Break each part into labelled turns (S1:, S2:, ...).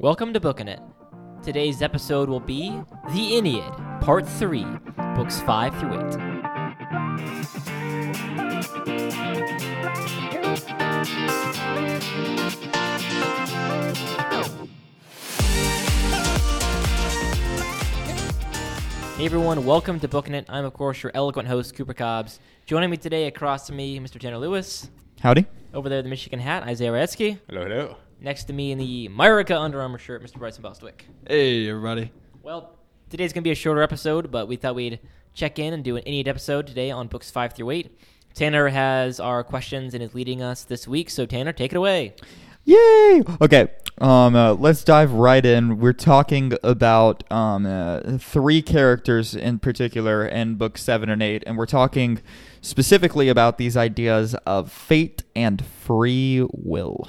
S1: Welcome to Bookin' It. Today's episode will be The Aeneid, Part 3, Books 5 through 8. Hey everyone, welcome to Bookin' It. I'm of course your eloquent host, Cooper Cobbs. Joining me today across from me, Mr. Tanner Lewis.
S2: Howdy.
S1: Over there, the Michigan hat, Isaiah Raetsky.
S3: Hello, hello.
S1: Next to me in the Myrica Under Armour shirt, Mr. Bryson Bostwick.
S4: Hey, everybody.
S1: Well, today's going to be a shorter episode, but we thought we'd check in and do an Aeneid episode today on books 5 through 8. Tanner has our questions and is leading us this week, so Tanner, take it away.
S2: Yay! Okay, let's dive right in. We're talking about three characters in particular in books 7 and 8, and we're talking specifically about these ideas of fate and free will.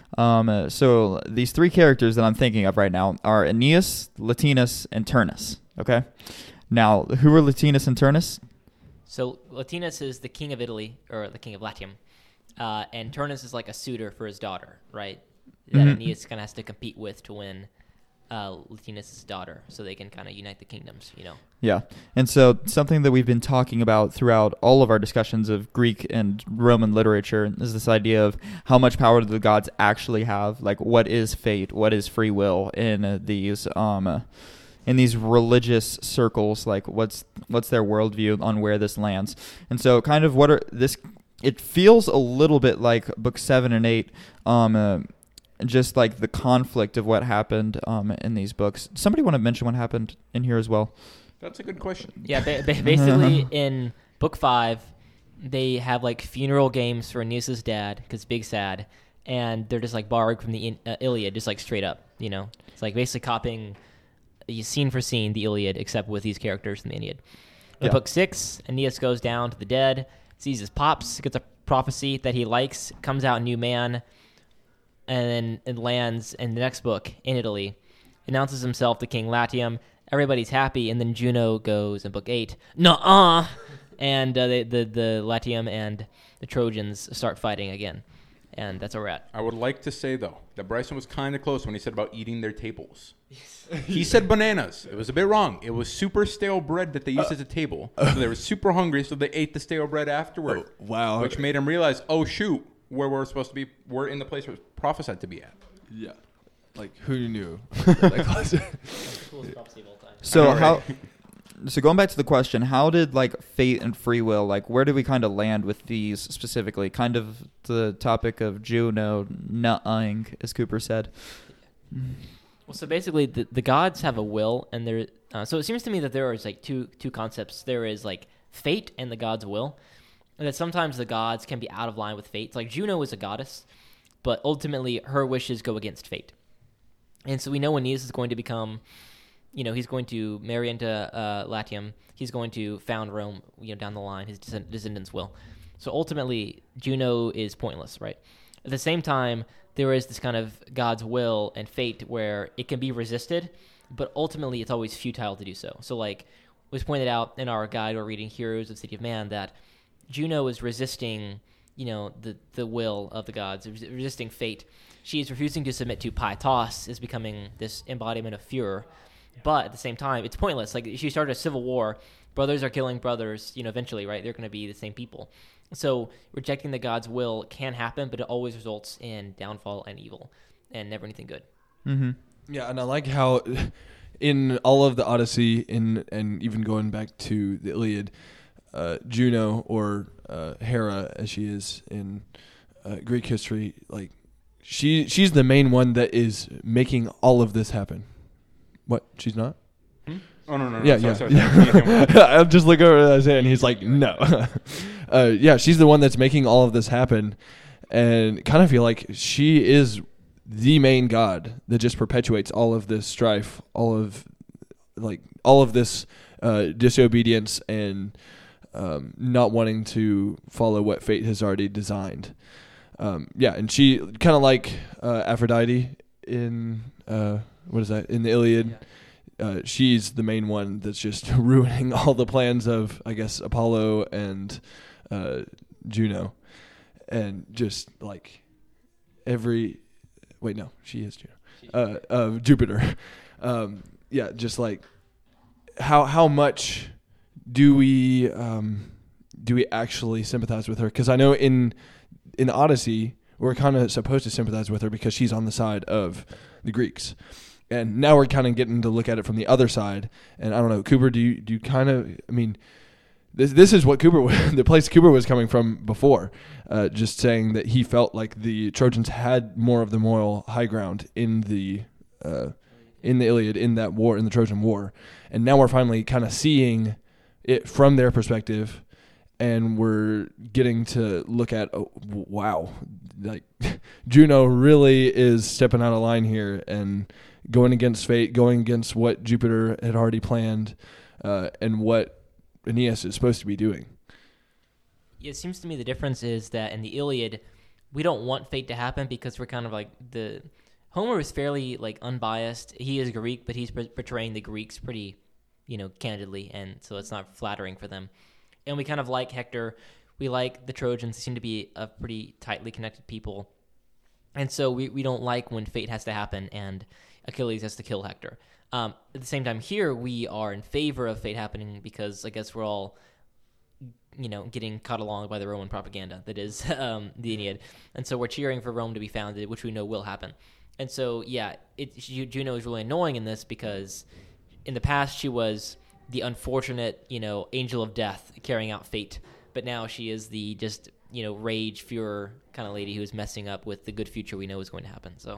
S2: So these three characters that I'm thinking of right now are Aeneas, Latinus, and Turnus. Okay? Now, who are Latinus and Turnus?
S1: So Latinus is the king of Italy, or the king of Latium, and Turnus is like a suitor for his daughter, right? That Aeneas kind of has to compete with to win Latinus' daughter, so they can kind of unite the kingdoms, you know?
S2: Yeah, and so something that we've been talking about throughout all of our discussions of Greek and Roman literature is this idea of how much power do the gods actually have? Like, what is fate? What is free will in these religious circles? Like, what's their worldview on where this lands? And so, kind of it feels a little bit like book 7 and 8. Just like the conflict of what happened in these books. Somebody want to mention what happened in here as well?
S3: That's a good question.
S1: Yeah, basically in book 5, they have like funeral games for Aeneas' dad, because big sad, and they're just like borrowing from the Iliad, just like straight up, you know? It's like basically copying scene for scene the Iliad, except with these characters in the Aeneid. In book 6, Aeneas goes down to the dead, sees his pops, gets a prophecy that he likes, comes out a new man, and then it lands in the next book in Italy, announces himself to King Latium. Everybody's happy, and then Juno goes in book 8, nuh-uh, and the Latium and the Trojans start fighting again, and that's where we're at.
S3: I would like to say, though, that Bryson was kind of close when he said about eating their tables. He said bananas. It was a bit wrong. It was super stale bread that they used as a table. So they were super hungry, so they ate the stale bread afterward.
S4: Oh, wow.
S3: Which made him realize, oh, shoot, where we're supposed to be, we're in the place we're prophesied to be at.
S4: Yeah. Like, who knew?
S2: So So going back to the question, how did like fate and free will, like where did we kind of land with these specifically? Kind of the topic of Juno nut-ing, as Cooper said.
S1: Well, so basically the gods have a will, and there. So it seems to me that there is like two concepts. There is like fate and the god's will. And that sometimes the gods can be out of line with fate. It's like Juno is a goddess, but ultimately her wishes go against fate. And so we know Aeneas is going to become, you know, he's going to marry into Latium. He's going to found Rome, you know, down the line. His descendants will. So ultimately, Juno is pointless, right? At the same time, there is this kind of God's will and fate where it can be resisted, but ultimately it's always futile to do so. So like was pointed out in our guide we're reading, Heroes of City of Man, that Juno is resisting, you know, the will of the gods, resisting fate. She is refusing to submit to Paitos, is becoming this embodiment of Furor. But at the same time, it's pointless. Like, she started a civil war. Brothers are killing brothers, you know, eventually, right? They're going to be the same people. So rejecting the god's will can happen, but it always results in downfall and evil and never anything good.
S2: Mm-hmm.
S4: Yeah, and I like how in all of the Odyssey, and even going back to the Iliad, Juno, or Hera as she is in Greek history, like she's the main one that is making all of this happen. What? She's not?
S3: Oh, no.
S4: Yeah.
S3: Sorry.
S4: I'll just look over at Isaiah and he's like, no. Yeah, she's the one that's making all of this happen, and kind of feel like she is the main god that just perpetuates all of this strife, all of this disobedience and not wanting to follow what fate has already designed. And she kind of like Aphrodite in in the Iliad. She's the main one that's just ruining all the plans of, I guess, Apollo and Juno, and just like she is Juno. of Jupiter. Just like how much do we actually sympathize with her? Because I know in Odyssey we're kind of supposed to sympathize with her because she's on the side of the Greeks, and now we're kind of getting to look at it from the other side. And I don't know, Cooper, do you kind of? I mean, this is what the place Cooper was coming from before, just saying that he felt like the Trojans had more of the moral high ground in the Iliad, in that war, in the Trojan War, and now we're finally kind of seeing it from their perspective, and we're getting to look at, oh, wow, like Juno really is stepping out of line here and going against fate, going against what Jupiter had already planned, and what Aeneas is supposed to be doing.
S1: It seems to me the difference is that in the Iliad, we don't want fate to happen because we're kind of like Homer is fairly like unbiased. He is Greek, but he's portraying the Greeks pretty, candidly, and so it's not flattering for them. And we kind of like Hector. We like the Trojans. They seem to be a pretty tightly connected people. And so we don't like when fate has to happen and Achilles has to kill Hector. At the same time, here we are in favor of fate happening because I guess we're all, getting caught along by the Roman propaganda that is the Aeneid. And so we're cheering for Rome to be founded, which we know will happen. And so, Juno is really annoying in this because in the past she was the unfortunate, angel of death carrying out fate. But now she is the just, rage, furor kind of lady who's messing up with the good future we know is going to happen. So,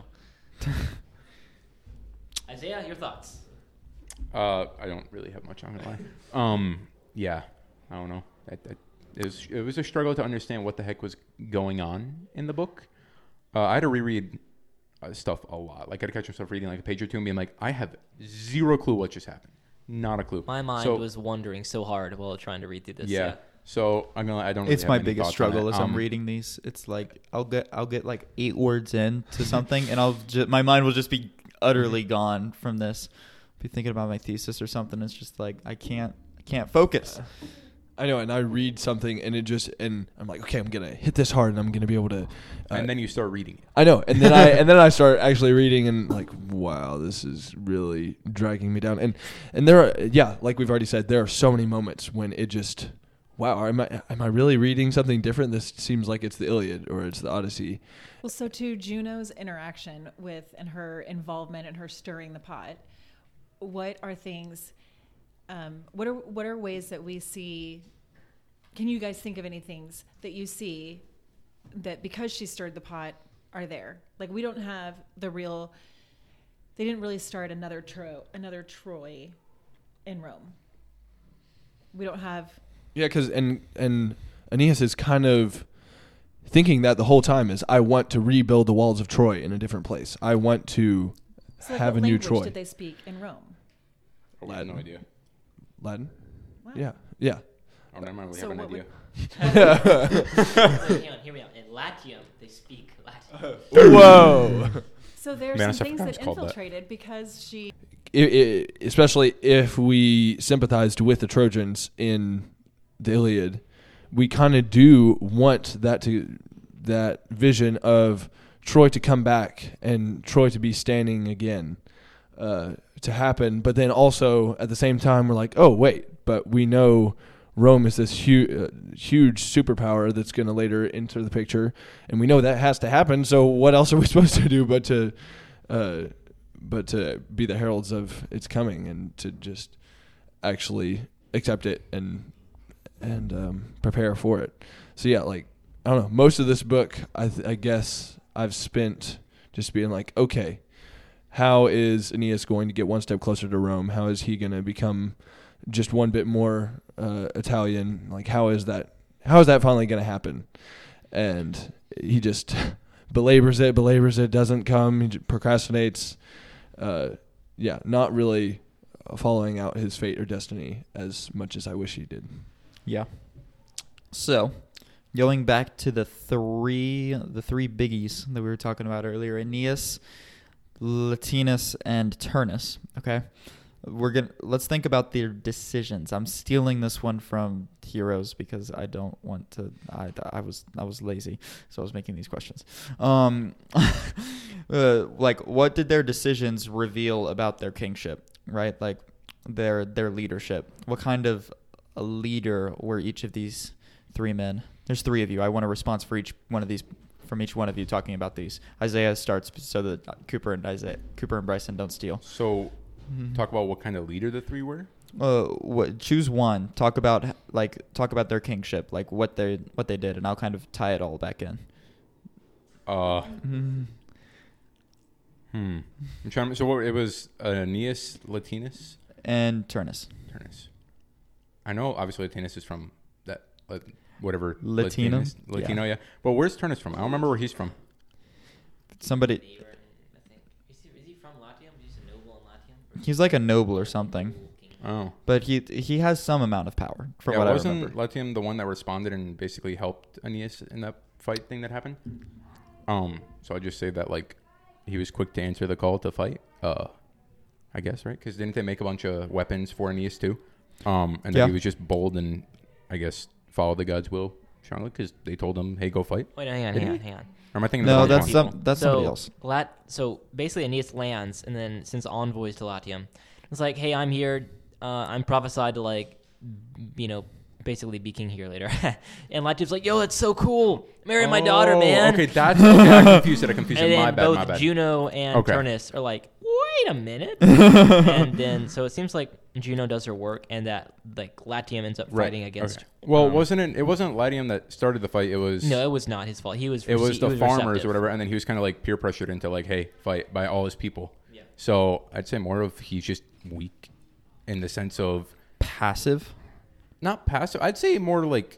S1: Isaiah, your thoughts?
S3: I don't really have much on it. I don't know. It was a struggle to understand what the heck was going on in the book. I had to reread stuff a lot. Like I had to catch myself reading like a page or two and being like, I have zero clue what just happened. Not a clue.
S1: My mind was wondering so hard while trying to read through this.
S3: Yeah. So I don't. Really
S2: it's
S3: have
S2: my
S3: any
S2: biggest
S3: thoughts
S2: struggle
S3: on
S2: as I'm reading these. It's like I'll get like 8 words into something, and my mind will just be utterly gone from this. Be thinking about my thesis or something. It's just like I can't focus.
S4: I know, and I read something, and and I'm like, okay, I'm gonna hit this hard, and I'm gonna be able to.
S3: And then you start reading it.
S4: I know, and then I start actually reading, and like, wow, this is really dragging me down. And there are, like we've already said, there are so many moments when it just, wow, am I really reading something different? This seems like it's the Iliad or it's the Odyssey.
S5: Well, so too, Juno's interaction with and her involvement and her stirring the pot. What are things? What are ways that we see? Can you guys think of any things that you see that because she stirred the pot are there? Like we don't have the real. They didn't really start another Troy in Rome. We don't have.
S4: Yeah, because and Aeneas is kind of thinking that the whole time is I want to rebuild the walls of Troy in a different place. I want to have a new Troy.
S5: What language did they speak in Rome?
S3: I have no idea.
S4: Latin?
S5: Wow.
S4: Yeah.
S3: Oh, never mind. We
S5: So
S3: have an
S5: what
S3: idea.
S1: Hear me out. In Latium, they speak Latin.
S4: Whoa.
S5: So there's
S3: Man,
S5: some
S3: I
S5: things
S3: forgot
S5: that
S3: it's called that.
S5: infiltrated because she.
S4: Especially if we sympathized with the Trojans in the Iliad, we kind of do want that vision of Troy to come back and Troy to be standing again to happen. But then also at the same time, we're like, oh, wait, but we know Rome is this huge superpower that's going to later enter the picture, and we know that has to happen. So what else are we supposed to do but to be the heralds of its coming and to just actually accept it and prepare for it? So yeah, like I don't know. Most of this book, I guess I've spent just being like, okay, how is Aeneas going to get one step closer to Rome? How is he going to become just one bit more Italian? Like, how is that finally going to happen? And he just belabors it, doesn't come, he procrastinates. Not really following out his fate or destiny as much as I wish he did.
S2: Yeah. So, going back to the three biggies that we were talking about earlier, Aeneas, Latinus, and Turnus. Okay, let's think about their decisions. I'm stealing this one from Heroes because I don't want to. I was lazy, so I was making these questions. like what did their decisions reveal about their kingship, right? Like their leadership. What kind of a leader were each of these three men? There's three of you. I want a response for each one of these, from each one of you talking about these. Isaiah starts so that Cooper and Bryson don't steal.
S3: So, talk about what kind of leader the three were.
S2: Choose one. Talk about their kingship, like what they did, and I'll kind of tie it all back in.
S3: I'm trying. So what? It was Aeneas, Latinus,
S2: and Turnus.
S3: I know, obviously, Latinus is from that whatever
S2: Latino.
S3: Latino, yeah. But where's Turnus from? I don't remember where he's from.
S2: Somebody.
S1: Is he from Latium? He's a noble in Latium?
S2: He's like a noble or something.
S3: Oh,
S2: But he has some amount of power, from what I remember.
S3: Wasn't Latium the one that responded and basically helped Aeneas in that fight thing that happened? So I just say that like he was quick to answer the call to fight. I guess, right? Because didn't they make a bunch of weapons for Aeneas too? And then he was just bold and I guess followed the god's will strongly because they told him, "Hey, go fight."
S1: Wait, hang on.
S3: Or am I thinking?
S2: No,
S3: of the wrong one?
S2: that's somebody else.
S1: So basically, Aeneas lands and then sends envoys to Latium. It's like, hey, I'm here. I'm prophesied to basically be king here later. And Latium's like, yo, that's so cool. Marry my daughter, man.
S3: Okay, I confused it.
S1: And then
S3: My
S1: both
S3: bad.
S1: Juno and
S3: Okay.
S1: Turnus are like, wait a minute. And then, so it seems like Juno does her work and that like Latium ends up fighting against.
S3: Okay. Well, it wasn't Latium that started the fight. It was
S1: No, it was not his fault. It was
S3: the farmers
S1: receptive.
S3: or whatever, and then he was kind of like peer pressured into like, hey, fight by all his people.
S1: Yeah.
S3: So I'd say more of he's just weak in the sense of
S2: Passive.
S3: not passive. I'd say more like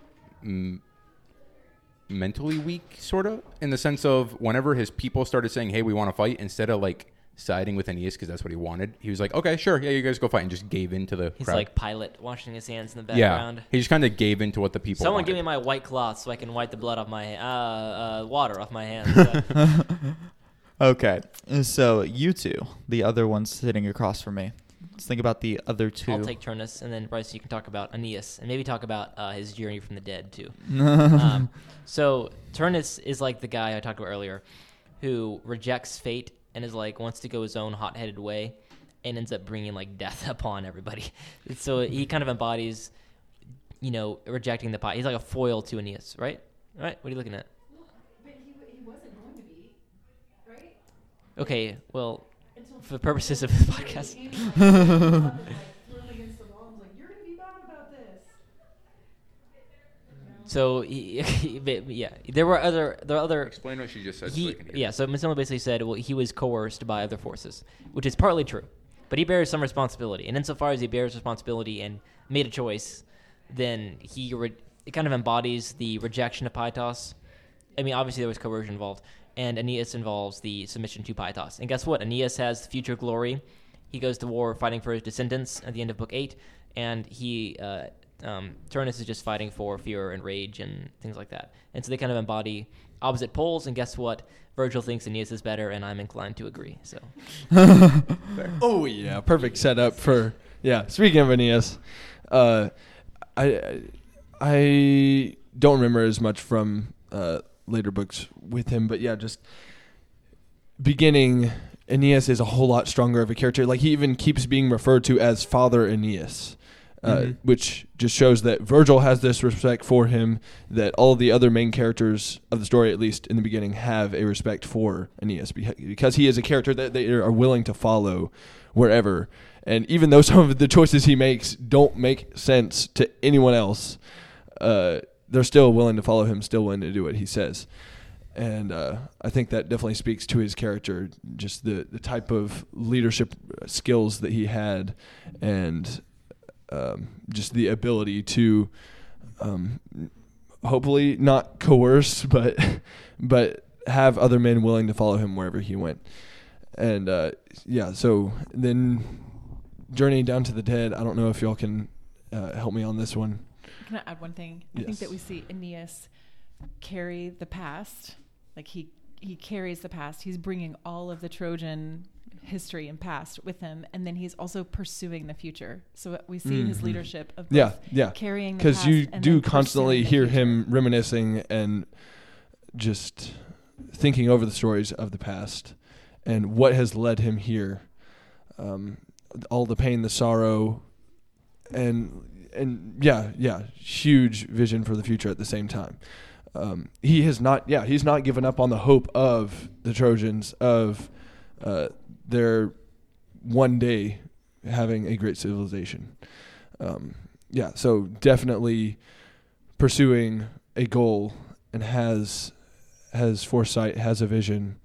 S3: mentally weak, sort of, in the sense of whenever his people started saying, hey, we want to fight, instead of like siding with Aeneas because that's what he wanted, he was like, okay, sure, yeah, you guys go fight, and just gave in to the
S1: He's
S3: crowd.
S1: like Pilate washing his hands in the
S3: Yeah,
S1: background.
S3: he just kind of gave in to what the people
S1: Someone
S3: wanted.
S1: give me my white cloth so I can wipe the blood off my water off my hands.
S2: Okay, so you two, the other ones sitting across from me. Let's think about the other two.
S1: I'll take Turnus, and then Bryce, you can talk about Aeneas, and maybe talk about his journey from the dead too. So Turnus is like the guy I talked about earlier, who rejects fate and is like wants to go his own hot-headed way, and ends up bringing like death upon everybody. So he kind of embodies, rejecting the pie. He's like a foil to Aeneas, right? Right? What are you looking at?
S5: But he wasn't going to be, right?
S1: Okay, well, for the purposes of the podcast. So yeah, there were other.
S3: Explain what she just said. So I can hear.
S1: So Massimo basically said, well, he was coerced by other forces, which is partly true, but he bears some responsibility. And insofar as he bears responsibility and made a choice, then it kind of embodies the rejection of Pythos. I mean, obviously there was coercion involved, and Aeneas involves the submission to Pythos. And guess what? Aeneas has future glory. He goes to war fighting for his descendants at the end of Book 8, and Turnus is just fighting for fear and rage and things like that. And so they kind of embody opposite poles, and guess what? Virgil thinks Aeneas is better, and I'm inclined to agree. So,
S4: Oh yeah, perfect setup for Speaking of Aeneas, I don't remember as much from later books with him, but yeah, just beginning, Aeneas is a whole lot stronger of a character. Like he even keeps being referred to as Father Aeneas. Which just shows that Virgil has this respect for him, that all the other main characters of the story, at least in the beginning, have a respect for Aeneas because he is a character that they are willing to follow wherever. And even though some of the choices he makes don't make sense to anyone else, they're still willing to follow him, still willing to do what he says. And I think that definitely speaks to his character, just the type of leadership skills that he had, and just the ability to hopefully not coerce, but have other men willing to follow him wherever he went. And so then journeying down to the dead, I don't know if y'all can help me on this one.
S5: Can I add one thing? I think that we see Aeneas carry the past. Like he carries the past. He's bringing all of the Trojan history and past with him, and then he's also pursuing the future. So we see his leadership of both carrying the past,
S4: because you
S5: and
S4: do
S5: then
S4: constantly
S5: pursuing the
S4: hear
S5: future.
S4: him reminiscing and just thinking over the stories of the past and what has led him here, all the pain, the sorrow, and huge vision for the future at the same time. He's not given up on the hope of the Trojans, of their one day having a great civilization. So definitely pursuing a goal and has foresight, has a vision.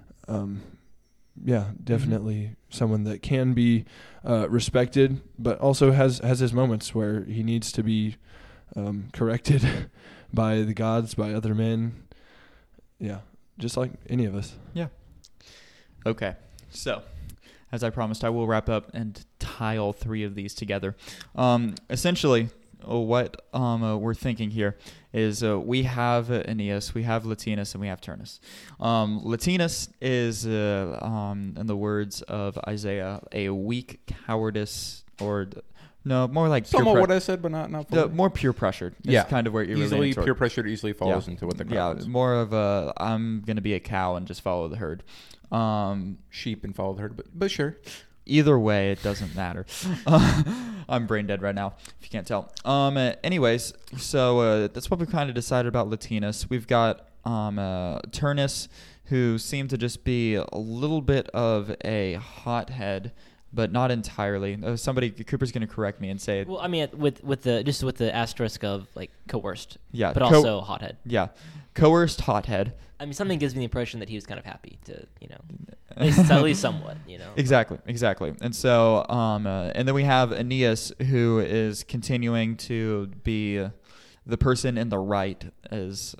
S4: Definitely someone that can be respected, but also has his moments where he needs to be corrected by the gods, by other men. Yeah, just like any of us.
S2: Yeah. Okay. So, as I promised, I will wrap up and tie all three of these together. Essentially, what we're thinking here is we have Aeneas, we have Latinus, and we have Turnus. Latinus is, in the words of Isaiah, a weak cowardice, or no, more like
S3: somewhat what I said, but not fully.
S2: More peer pressured. Is kind of where you're
S3: easily
S2: really
S3: peer pressured. Easily falls into what the crowd is.
S2: More of a I'm gonna be a cow and just follow the herd.
S3: Sheep and follow the herd, but sure.
S2: Either way, it doesn't matter. I'm brain dead right now, if you can't tell. Anyways, so that's what we've kind of decided about Latinus. We've got Turnus, who seemed to just be a little bit of a hothead, but not entirely. Cooper's going to correct me and say.
S1: Well, I mean, with the asterisk of like coerced.
S2: Yeah,
S1: but also hothead.
S2: Yeah, coerced hothead.
S1: I mean, something gives me the impression that he was kind of happy to, at least somewhat,
S2: Exactly. And so, and then we have Aeneas, who is continuing to be the person in the right, is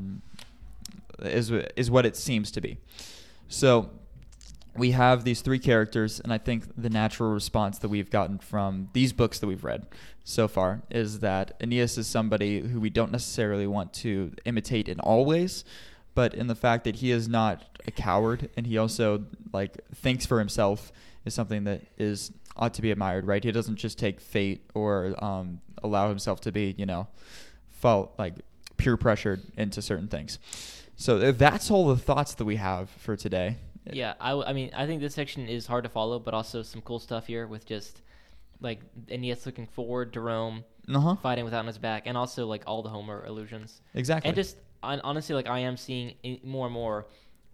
S2: what it seems to be. So we have these three characters, and I think the natural response that we've gotten from these books that we've read so far is that Aeneas is somebody who we don't necessarily want to imitate in all ways, but in the fact that he is not a coward, and he also thinks for himself, is something that ought to be admired, right? He doesn't just take fate or allow himself to be, peer pressured into certain things. So that's all the thoughts that we have for today.
S1: Yeah, I mean, I think this section is hard to follow, but also some cool stuff here with just Aeneas looking forward to Rome, fighting without on his back, and also all the Homer allusions.
S2: Exactly.
S1: And just honestly, I am seeing more and more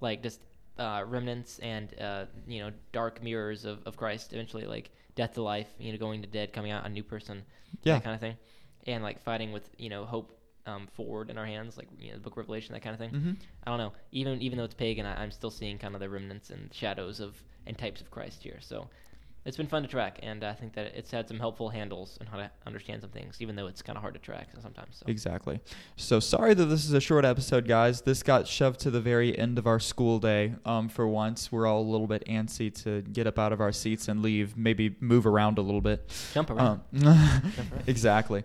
S1: remnants and dark mirrors of Christ eventually, death to life, going to dead, coming out a new person, that kind of thing, and fighting with hope forward in our hands, the Book of Revelation, that kind of thing.
S2: Mm-hmm.
S1: I don't know, even though it's pagan, I'm still seeing kind of the remnants and shadows and types of Christ here. So it's been fun to track, and I think that it's had some helpful handles on how to understand some things, even though it's kind of hard to track sometimes. So.
S2: Exactly. So sorry that this is a short episode, guys. This got shoved to the very end of our school day. For once, we're all a little bit antsy to get up out of our seats and leave, maybe move around a little bit.
S1: Jump around.
S2: Exactly.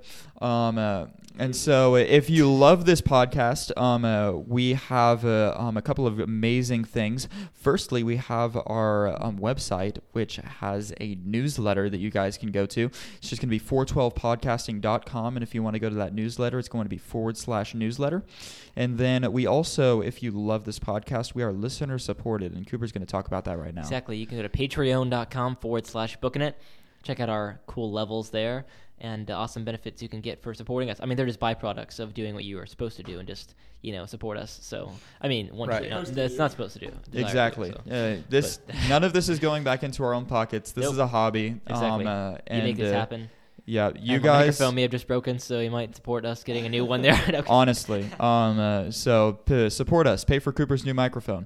S2: And so if you love this podcast, we have a couple of amazing things. Firstly, we have our website, which has a newsletter that you guys can go to. It's just going to be 412podcasting.com. And if you want to go to that newsletter, it's going to be /newsletter. And then we also, if you love this podcast, we are listener supported. And Cooper's going to talk about that right now.
S1: Exactly. You can go to patreon.com /bookinit. Check out our cool levels there and awesome benefits you can get for supporting us. I mean, they're just byproducts of doing what you are supposed to do and just, support us. So, I mean, that's not supposed to do.
S2: Exactly.
S1: To do, so.
S2: None of this is going back into our own pockets. This is a hobby.
S1: Exactly.
S2: And
S1: you make this happen.
S2: Yeah, you
S1: guys.
S2: My
S1: microphone may have just broken, so you might support us getting a new one there. Okay.
S2: Honestly. So support us. Pay for Cooper's new microphone.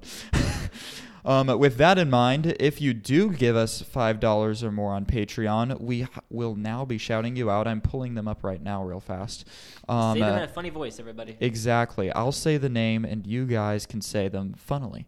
S2: With that in mind, if you do give us $5 or more on Patreon, we will now be shouting you out. I'm pulling them up right now real fast.
S1: Say them in a funny voice, everybody.
S2: Exactly. I'll say the name, and you guys can say them funnily.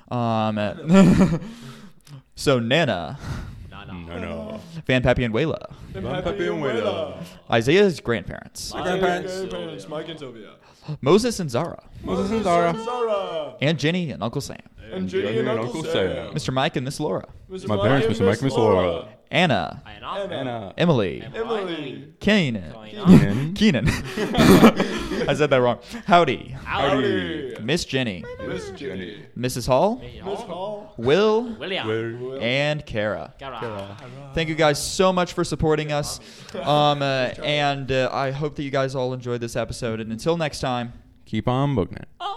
S2: So, Nana.
S3: No.
S2: Van Pappy and Wayla. Isaiah's grandparents.
S4: Mike and Sylvia.
S2: Moses and Zara.
S4: And
S2: Jenny and Uncle Sam.
S4: Jenny and Uncle Sam.
S2: Mr. Mike and Miss Laura.
S3: My parents, Mr. Mike and Miss Laura.
S2: Anna,
S3: Anna.
S2: Emily,
S4: Emily.
S2: Keenan. Keenan. I said that wrong. Howdy.
S3: Howdy.
S2: Miss Jenny.
S4: Miss Jenny.
S2: Mrs. Hall.
S4: Miss Hall.
S2: Will.
S1: William.
S2: And Kara.
S1: Kara.
S2: Thank you guys so much for supporting us. And I hope that you guys all enjoyed this episode. And until next time,
S3: Keep on booking it.